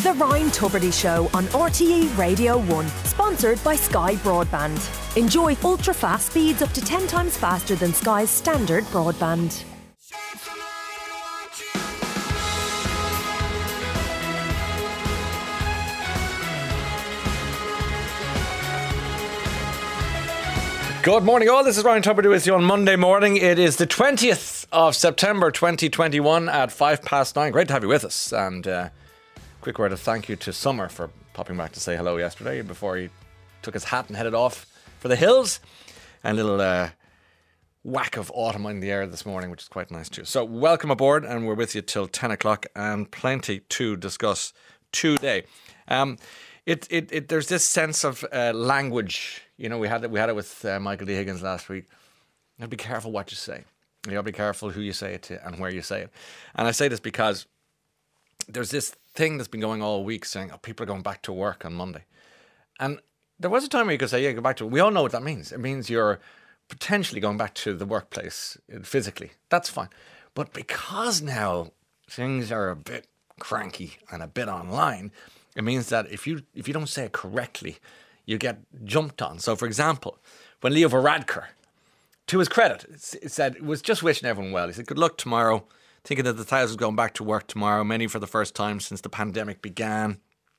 The Ryan Tubridy Show on RTE Radio 1, sponsored by Sky Broadband. Enjoy ultra-fast speeds up to 10 times faster than Sky's standard broadband. Good morning all, this is Ryan Tubridy with you on Monday morning. It is the 20th of September 2021 at 9:05. Great to have you with us, and quick word of thank you to Summer for popping back to say hello yesterday before he took his hat and headed off for the hills. And a little whack of autumn in the air this morning, which is quite nice too. So welcome aboard, and we're with you till 10 o'clock and plenty to discuss today. There's this sense of language. You know, we had it with Michael D. Higgins last week. You gotta be careful what you say. You gotta be careful who you say it to and where you say it. And I say this because there's this thing that's been going all week saying, oh, people are going back to work on Monday. And there was a time where you could say, yeah, go back to work. We all know what that means. It means you're potentially going back to the workplace physically. That's fine. But because now things are a bit cranky and a bit online, it means that if you don't say it correctly, you get jumped on. So, for example, when Leo Varadkar, to his credit, it said, it was just wishing everyone well. He said, good luck tomorrow, thinking that the thousands going back to work tomorrow, many for the first time since the pandemic began.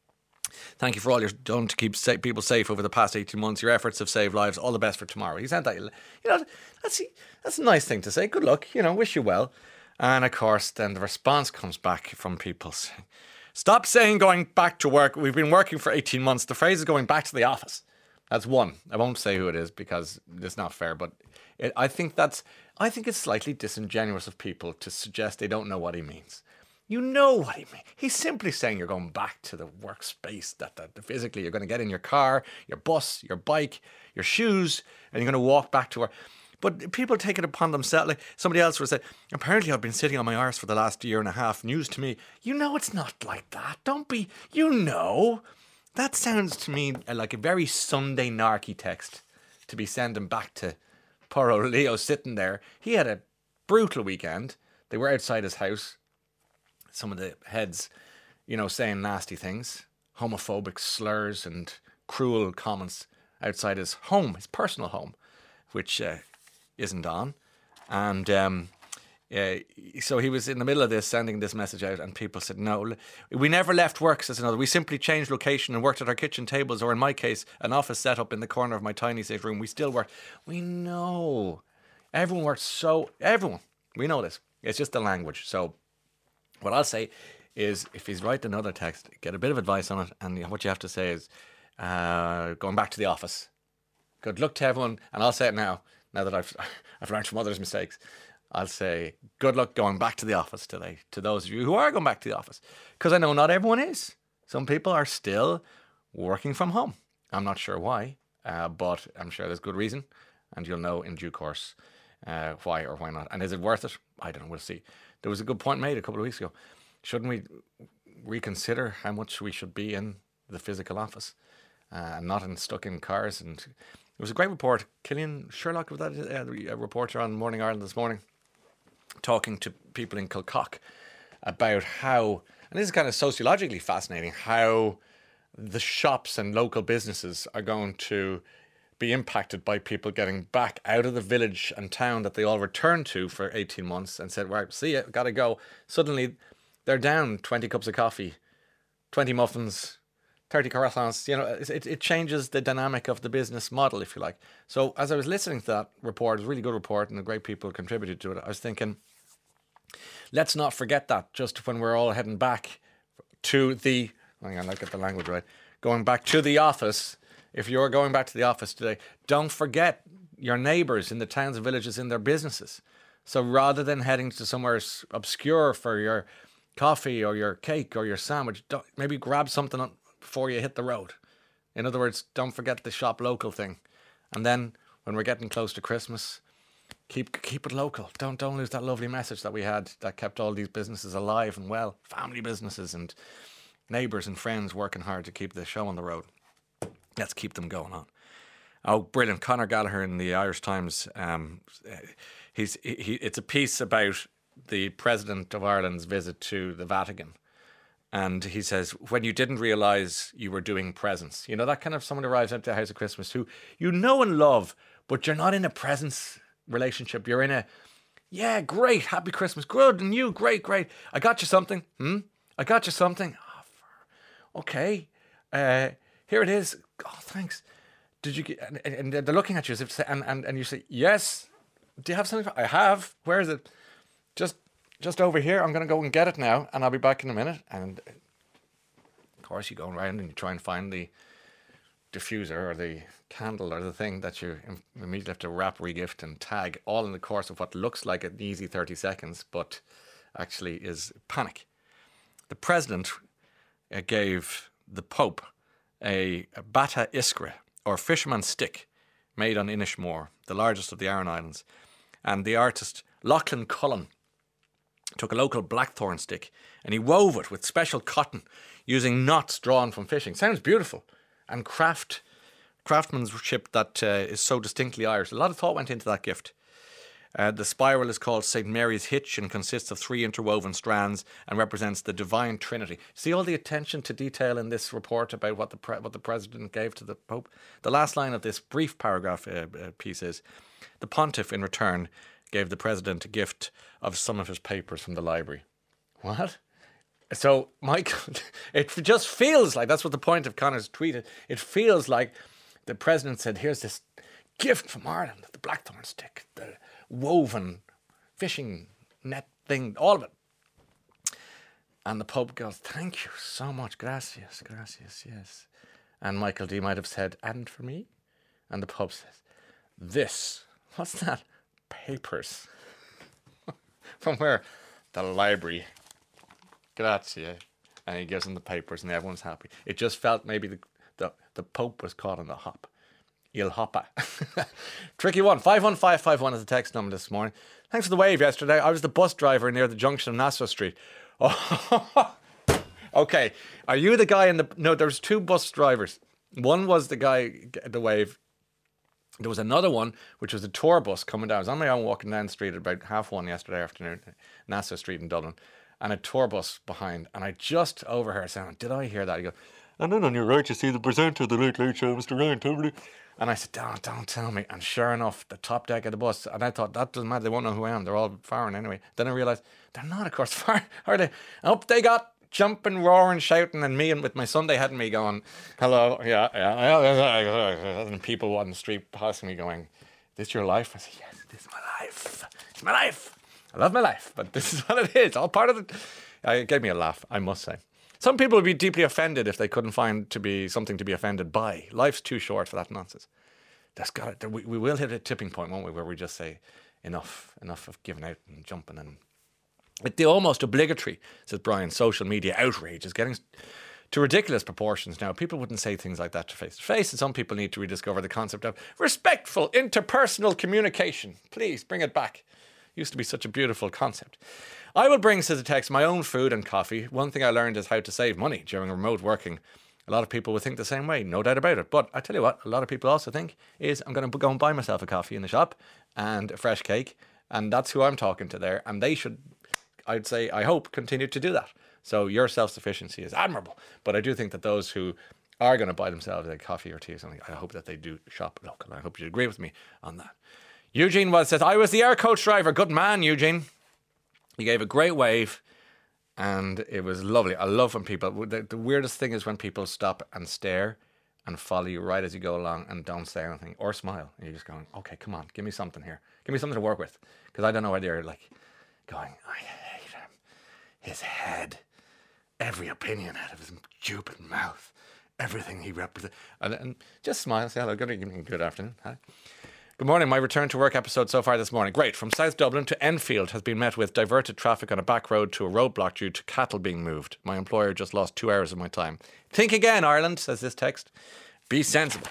Thank you for all you've done to keep people safe over the past 18 months. Your efforts have saved lives. All the best for tomorrow. He said that, you know, that's a nice thing to say. Good luck, you know, wish you well. And of course, then the response comes back from people saying, stop saying going back to work. We've been working for 18 months. The phrase is going back to the office. That's one. I won't say who it is because it's not fair. But I think it's slightly disingenuous of people to suggest they don't know what he means. You know what he means. He's simply saying you're going back to the workspace, that physically you're going to get in your car, your bus, your bike, your shoes, and you're going to walk back to work. But people take it upon themselves. Like somebody else would say, apparently I've been sitting on my arse for the last year and a half. News to me. You know it's not like that. Don't be, you know. That sounds to me like a very Sunday narky text to be sending back to poor old Leo sitting there. He had a brutal weekend. They were outside his house. Some of the heads, you know, saying nasty things, homophobic slurs and cruel comments outside his home, his personal home, which isn't on. And so he was in the middle of this, sending this message out, and people said, no, we never left work, says another. We simply changed location and worked at our kitchen tables, or in my case, an office set up in the corner of my tiny safe room. We still work. We know. Everyone works everyone. We know this. It's just the language. So what I'll say is, if he's writing another text, get a bit of advice on it, and what you have to say is, going back to the office. Good luck to everyone, and I'll say it now that I've learned from others' mistakes. I'll say, good luck going back to the office today, to those of you who are going back to the office. Because I know not everyone is. Some people are still working from home. I'm not sure why, but I'm sure there's good reason, and you'll know in due course why or why not. And is it worth it? I don't know, we'll see. There was a good point made a couple of weeks ago. Shouldn't we reconsider how much we should be in the physical office and not stuck in cars? And it was a great report. Killian Sherlock, was that a reporter on Morning Ireland this morning, talking to people in Kilcock about how, and this is kind of sociologically fascinating, how the shops and local businesses are going to be impacted by people getting back out of the village and town that they all returned to for 18 months and said, right, see ya, gotta go. Suddenly they're down 20 cups of coffee, 20 muffins, 30 croissants. You know, it changes the dynamic of the business model, if you like. So as I was listening to that report, it was a really good report and the great people contributed to it, I was thinking, let's not forget that just when we're all heading back to the, hang on, I'll get the language right, going back to the office. If you're going back to the office today, don't forget your neighbours in the towns and villages in their businesses. So rather than heading to somewhere obscure for your coffee or your cake or your sandwich, maybe grab something before you hit the road. In other words, don't forget the shop local thing. And then when we're getting close to Christmas, keep it local. Don't lose that lovely message that we had that kept all these businesses alive and well, family businesses and neighbours and friends working hard to keep the show on the road. Let's keep them going on. Oh, brilliant. Conor Gallagher in the Irish Times. It's a piece about the President of Ireland's visit to the Vatican. And he says, when you didn't realise you were doing presents. You know, that kind of someone arrives at the house at Christmas who you know and love, but you're not in a presents relationship. You're in a, yeah, great, happy Christmas, good, and you, great. I got you something. I got you something. Oh, okay. Here it is. Oh, thanks. Did you get, and they're looking at you as if to say, and you say, yes. Do you have something? I have. Where is it? Just over here. I'm going to go and get it now, and I'll be back in a minute. And of course, you go around and you try and find the diffuser or the candle or the thing that you immediately have to wrap, regift, and tag, all in the course of what looks like an easy 30 seconds, but actually is panic. The president gave the Pope a bata iskra, or fisherman's stick, made on Inishmore, the largest of the Aran Islands. And the artist Lachlan Cullen took a local blackthorn stick and he wove it with special cotton using knots drawn from fishing. Sounds beautiful. And craftsmanship that is so distinctly Irish. A lot of thought went into that gift. The spiral is called St. Mary's Hitch and consists of 3 interwoven strands and represents the Divine Trinity. See all the attention to detail in this report about what the president gave to the Pope? The last line of this brief paragraph piece is, the pontiff in return gave the president a gift of some of his papers from the library. What? So, Michael, it just feels like, that's what the point of Connor's tweeted, it feels like the president said, here's this gift from Ireland, the blackthorn stick, the woven fishing net thing, all of it. And the Pope goes, thank you so much, gracias, yes. And Michael D might have said, and for me? And the Pope says, this, what's that? Papers. From where? The library. Grazie. And he gives them the papers and everyone's happy. It just felt maybe the Pope was caught on the hop. Il hoppa. Tricky one. 51551 is the text number this morning. Thanks for the wave yesterday. I was the bus driver near the junction of Nassau Street. Oh, okay. Are you the guy in the... No, there's 2 bus drivers. One was the guy at the wave. There was another one, which was a tour bus coming down. I was on my own walking down the street at about 1:30 yesterday afternoon, Nassau Street in Dublin, and a tour bus behind. And I just overheard saying, did I hear that? He goes, and then on your right, you see the presenter of the Late Late Show, Mr. Ryan Tubridy. And I said, don't tell me. And sure enough, the top deck of the bus. And I thought, that doesn't matter. They won't know who I am. They're all foreign anyway. Then I realised, they're not, of course, foreign, are they? Up they got, jumping, roaring, shouting, and me and with my Sunday hat and me going, hello, yeah. And people on the street passing me going, this your life? I said, yes, this is my life. It's my life. I love my life, but this is what it is. All part of it. It gave me a laugh, I must say. Some people would be deeply offended if they couldn't find to be something to be offended by. Life's too short for that nonsense. That's got it. We will hit a tipping point, won't we, where we just say, enough of giving out and jumping. And the almost obligatory, says Brian, social media outrage is getting to ridiculous proportions now. People wouldn't say things like that to face, and some people need to rediscover the concept of respectful interpersonal communication. Please bring it back. Used to be such a beautiful concept. I will bring, says the text, my own food and coffee. One thing I learned is how to save money during remote working. A lot of people would think the same way, no doubt about it. But I tell you what, a lot of people also think is I'm going to go and buy myself a coffee in the shop and a fresh cake. And that's who I'm talking to there. And they should, I'd say, I hope, continue to do that. So your self-sufficiency is admirable. But I do think that those who are going to buy themselves a coffee or tea or something, I hope that they do shop local. I hope you agree with me on that. Eugene says, I was the air coach driver. Good man, Eugene. He gave a great wave and it was lovely. I love when people, the weirdest thing is when people stop and stare and follow you right as you go along and don't say anything or smile. And you're just going, okay, come on, give me something here. Give me something to work with. Because I don't know whether you're like going, I hate him. His head, every opinion out of his stupid mouth, everything he represents. And just smile, say hello, good afternoon. Hi. Good morning. My return to work episode so far this morning. Great. From South Dublin to Enfield has been met with diverted traffic on a back road to a roadblock due to cattle being moved. My employer just lost 2 hours of my time. Think again, Ireland, says this text. Be sensible.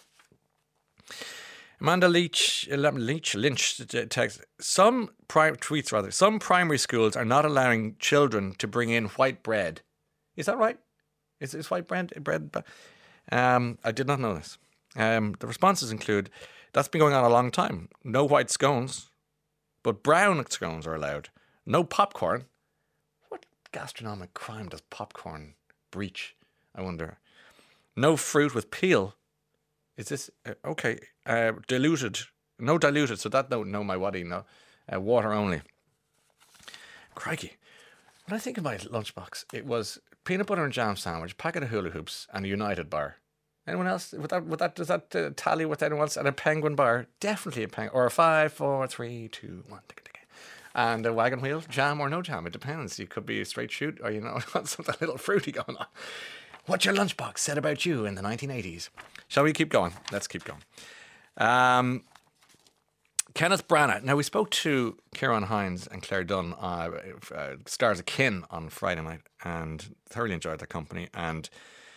Amanda Lynch text. Some primary schools are not allowing children to bring in white bread. Is that right? Is white bread? I did not know this. The responses include, that's been going on a long time. No white scones, but brown scones are allowed. No popcorn. What gastronomic crime does popcorn breach, I wonder? No fruit with peel. Is this okay? Diluted, no diluted. So that no my waddy, no water only. Crikey! When I think of my lunchbox, it was peanut butter and jam sandwich, packet of hula hoops, and a United bar. Anyone else? Does that tally with anyone else? And a Penguin bar, definitely a Penguin, or a 5, 4, 3, 2, 1. And a wagon wheel, jam or no jam, it depends. You could be a straight shoot, or something a little fruity going on. What's your lunchbox said about you in the 1980s? Shall we keep going? Let's keep going. Kenneth Branagh. Now, we spoke to Ciarán Hinds and Claire Dunn, stars of Kin, on Friday night, and thoroughly enjoyed their company. And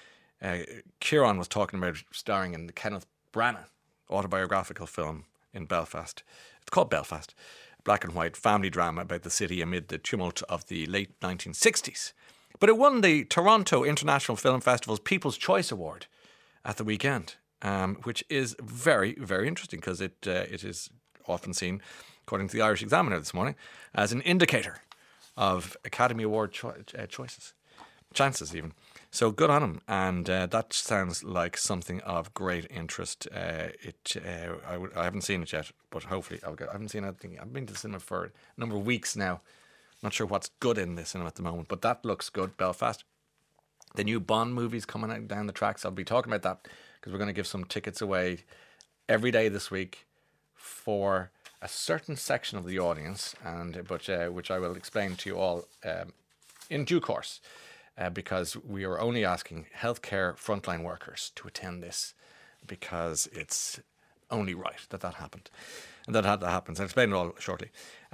Ciarán was talking about starring in the Kenneth Branagh autobiographical film in Belfast. It's called Belfast. Black and white family drama about the city amid the tumult of the late 1960s. But it won the Toronto International Film Festival's People's Choice Award at the weekend, which is very, very interesting because it is often seen, according to the Irish Examiner this morning, as an indicator of Academy Award chances even. So good on him, and that sounds like something of great interest. I haven't seen it yet, but hopefully I'll get. I haven't seen anything. I've been to the cinema for a number of weeks now. Not sure what's good in the cinema at the moment, but that looks good. Belfast. The new Bond movie's coming out down the tracks. I'll be talking about that because we're going to give some tickets away every day this week for a certain section of the audience, which I will explain to you all in due course. Because we are only asking healthcare frontline workers to attend this because it's only right that happened. And that happens. I'll explain it all shortly.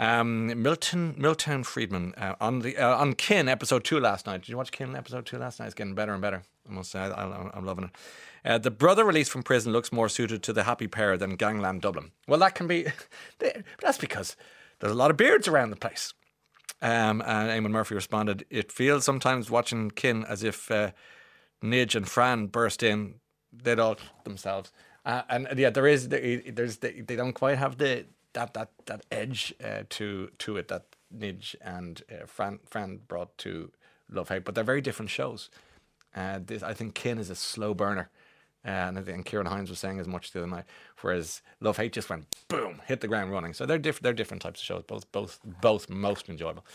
Milton Friedman on Kin episode 2 last night. Did you watch Kin episode 2 last night? It's getting better and better. I must say, I'm loving it. The brother released from prison looks more suited to the happy pair than Gangland Dublin. Well, that can be... That's because there's a lot of beards around the place. And Eamon Murphy responded, "It feels sometimes watching Kin as if Nidge and Fran burst in, they'd all themselves." And yeah, they don't quite have that edge to it that Nidge and Fran brought to Love Hate, but they're very different shows. I think Kin is a slow burner. And Ciarán Hinds was saying as much the other night, whereas Love Hate just went boom, hit the ground running. So they're different types of shows, both most enjoyable.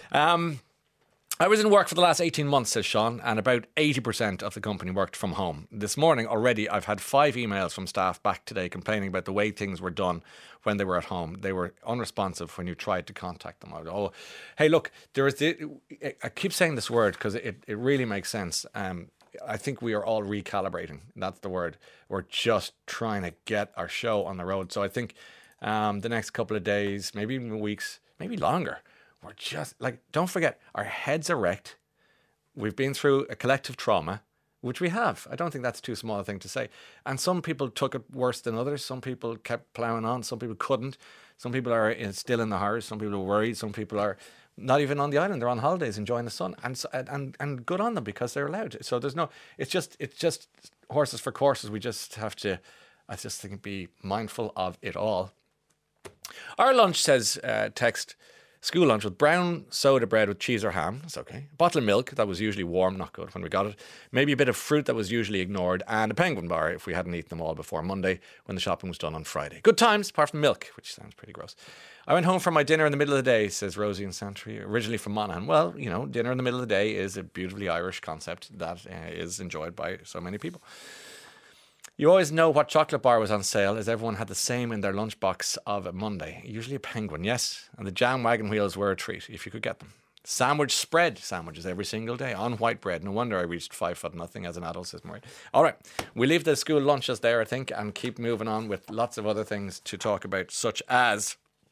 I was in work for the last 18 months, says Sean, and about 80% of the company worked from home. This morning already, I've had 5 emails from staff back today complaining about the way things were done when they were at home. They were unresponsive when you tried to contact them. Hey, look, I keep saying this word because it really makes sense. I think we are all recalibrating. That's the word. We're just trying to get our show on the road. So I think the next couple of days, maybe even weeks, maybe longer, we're just don't forget, our heads are wrecked. We've been through a collective trauma, which we have. I don't think that's too small a thing to say. And some people took it worse than others. Some people kept ploughing on. Some people couldn't. Some people are still in the horrors. Some people are worried. Some people are not even on the island. They're on holidays enjoying the sun, and good on them because they're allowed. So it's just horses for courses. We just have to, I just think, be mindful of it all. Our lunch says, text, school lunch with brown soda bread with cheese or ham. That's okay. A bottle of milk that was usually warm, not good when we got it. Maybe a bit of fruit that was usually ignored, and a Penguin bar if we hadn't eaten them all before Monday when the shopping was done on Friday. Good times, apart from milk, which sounds pretty gross. I went home for my dinner in the middle of the day, says Rosie in Santry, originally from Monaghan. Well, dinner in the middle of the day is a beautifully Irish concept that is enjoyed by so many people. You always know what chocolate bar was on sale, as everyone had the same in their lunchbox of a Monday. Usually a Penguin, yes. And the jam wagon wheels were a treat, if you could get them. Sandwich spread sandwiches every single day on white bread. No wonder I reached 5'0" as an adult, says Maureen. All right, we leave the school lunches there, I think, and keep moving on with lots of other things to talk about, such as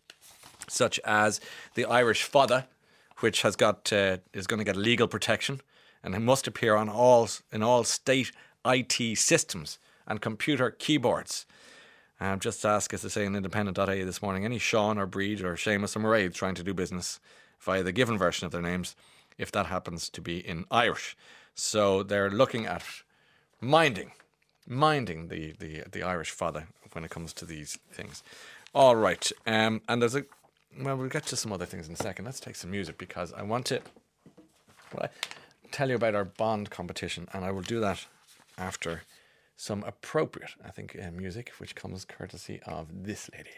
the Irish Fada, which is going to get legal protection, and it must appear in all state IT systems and computer keyboards. Just ask, as they say in independent.ie this morning, any Sean or Breed or Seamus or Mairead trying to do business via the given version of their names, if that happens to be in Irish. So they're looking at minding the Irish Fada when it comes to these things. All right, and we'll get to some other things in a second. Let's take some music because I want to Well, I tell you about our Bond competition, and I will do that after some appropriate, I think, music, which comes courtesy of this lady.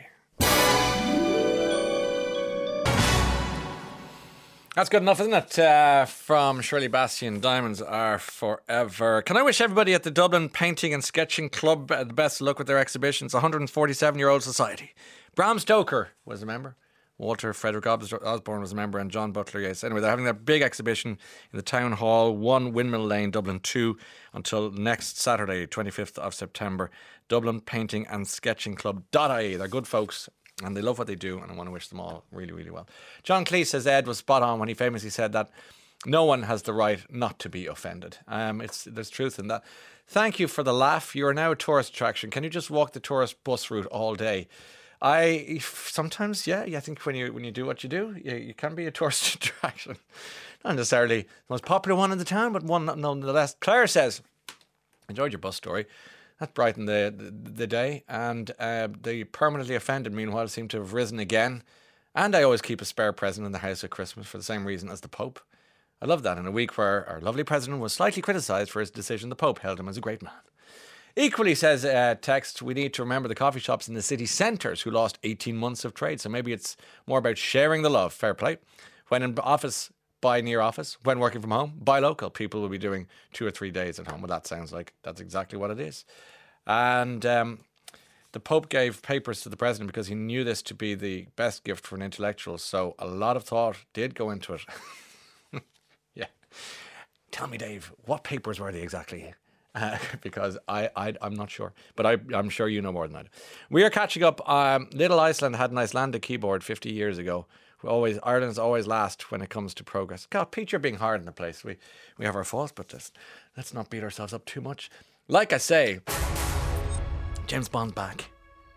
That's good enough, isn't it? From Shirley Bassey, Diamonds Are Forever. Can I wish everybody at the Dublin Painting and Sketching Club the best of luck with their exhibitions? 147-year-old society. Bram Stoker was a member. Walter Frederick Osborne was a member, and John Butler Yeats. Anyway, they're having their big exhibition in the Town Hall, 1 Windmill Lane, Dublin 2, until next Saturday, 25th of September. Dublin Painting and Sketching Club.ie. They're good folks, and they love what they do, and I want to wish them all really, really well. John Cleese says Ed was spot on when he famously said that no one has the right not to be offended. There's truth in that. Thank you for the laugh. You are now a tourist attraction. Can you just walk the tourist bus route all day? I think when you do what you do, you can be a tourist attraction. Not necessarily the most popular one in the town, but one nonetheless. Claire says, enjoyed your bus story. That brightened the day, and the permanently offended, meanwhile, seem to have risen again. And I always keep a spare present in the house at Christmas for the same reason as the Pope. I love that in a week where our lovely president was slightly criticised for his decision. The Pope held him as a great man. Equally, says text, we need to remember the coffee shops in the city centres who lost 18 months of trade. So maybe it's more about sharing the love. Fair play. When in office, buy near office. When working from home, buy local. People will be doing 2 or 3 days at home. Well, that sounds like that's exactly what it is. And the Pope gave papers to the president because he knew this to be the best gift for an intellectual. So a lot of thought did go into it. Yeah. Tell me, Dave, what papers were they exactly? Because I'm not sure, but I'm sure you know more than I do. We are catching up. Little Iceland had an Icelandic keyboard 50 years ago. Ireland's always last when it comes to progress. God, Pete, you're being hard in the place. We have our faults, but let's not beat ourselves up too much. Like I say, James Bond's back.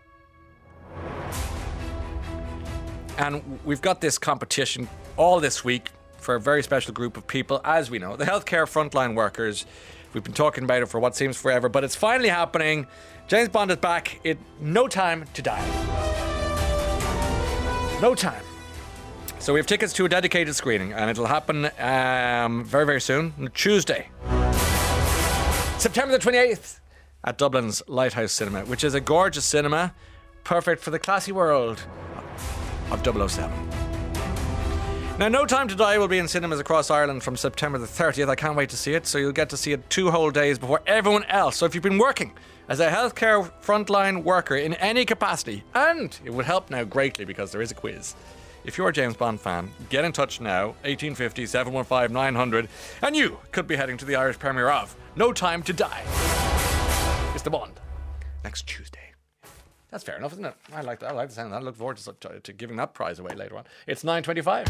And we've got this competition all this week for a very special group of people, as we know, the healthcare frontline workers. We've been talking about it for what seems forever, but it's finally happening. James Bond is back in No Time to Die. No time. So we have tickets to a dedicated screening, and it'll happen very, very soon, Tuesday, September the 28th, at Dublin's Lighthouse Cinema, which is a gorgeous cinema, perfect for the classy world of 007. Now, No Time to Die will be in cinemas across Ireland from September the 30th. I can't wait to see it. So you'll get to see it 2 whole days before everyone else. So if you've been working as a healthcare frontline worker in any capacity, and it would help now greatly because there is a quiz. If you're a James Bond fan, get in touch now, 1850 715 900, and you could be heading to the Irish premiere of No Time to Die. It's the Bond. Next Tuesday. That's fair enough, isn't it? I like that. I like the sound of that. I look forward to giving that prize away later on. It's 9:25.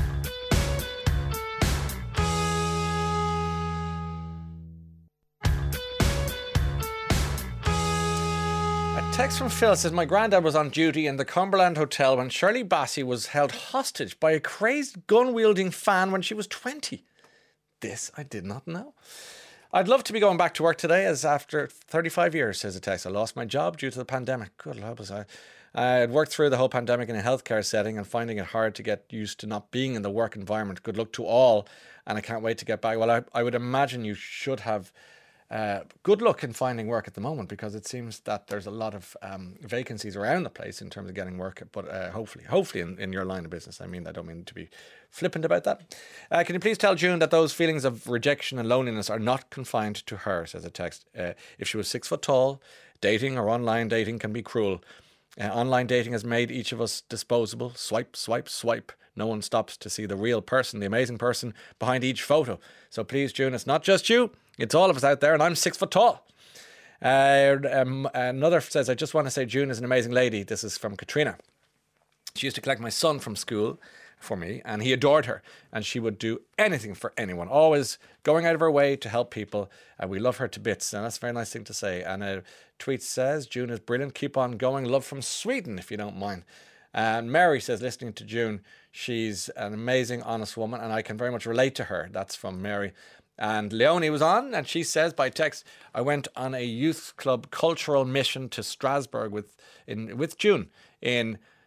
A text from Phil says, my granddad was on duty in the Cumberland Hotel when Shirley Bassey was held hostage by a crazed gun-wielding fan when she was 20. This I did not know. I'd love to be going back to work today, as after 35 years, says a text, I lost my job due to the pandemic. Good Lord, I had worked through the whole pandemic in a healthcare setting and finding it hard to get used to not being in the work environment. Good luck to all, and I can't wait to get back. Well, I would imagine you should have good luck in finding work at the moment, because it seems that there's a lot of vacancies around the place in terms of getting work, but hopefully in your line of business. I don't mean to be flippant about that. Can you please tell June that those feelings of rejection and loneliness are not confined to her, says a text. If she was 6 foot tall, dating or online dating can be cruel. Online dating has made each of us disposable. Swipe, swipe, swipe. No one stops to see the real person, the amazing person behind each photo. So please, June, it's not just you. It's all of us out there, and I'm 6 foot tall. Another says, I just want to say June is an amazing lady. This is from Katrina. She used to collect my son from school for me, and he adored her, and she would do anything for anyone, always going out of her way to help people, and we love her to bits, and that's a very nice thing to say. And a tweet says, June is brilliant, keep on going, love from Sweden, if you don't mind. And Mary says, listening to June, she's an amazing, honest woman, and I can very much relate to her. That's from Mary. And Leonie was on, and she says by text, I went on a youth club cultural mission to Strasbourg with June in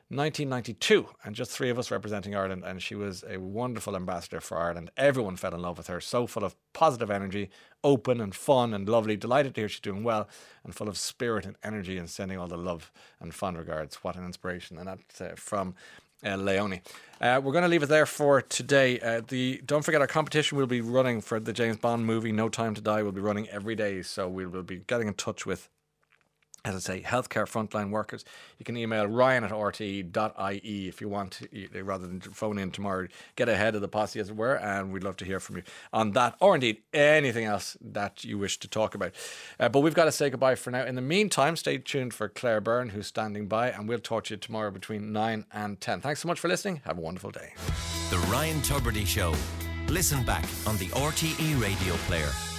1992, and just 3 of us representing Ireland, and she was a wonderful ambassador for Ireland. Everyone fell in love with her, so full of positive energy, open and fun and lovely. Delighted to hear she's doing well, and full of spirit and energy, and sending all the love and fond regards. What an inspiration. And that's from Leonie. We're going to leave it there for today. Don't forget our competition will be running for the James Bond movie No Time to Die. Will be running every day, so we will be getting in touch with, as I say, healthcare frontline workers. You can email ryan@rte.ie if you want to, rather than phone in tomorrow. Get ahead of the posse, as it were, and we'd love to hear from you on that, or indeed anything else that you wish to talk about. But we've got to say goodbye for now. In the meantime, stay tuned for Claire Byrne, who's standing by, and we'll talk to you tomorrow between 9 and 10. Thanks so much for listening. Have a wonderful day. The Ryan Tubridy Show. Listen back on the RTE Radio Player.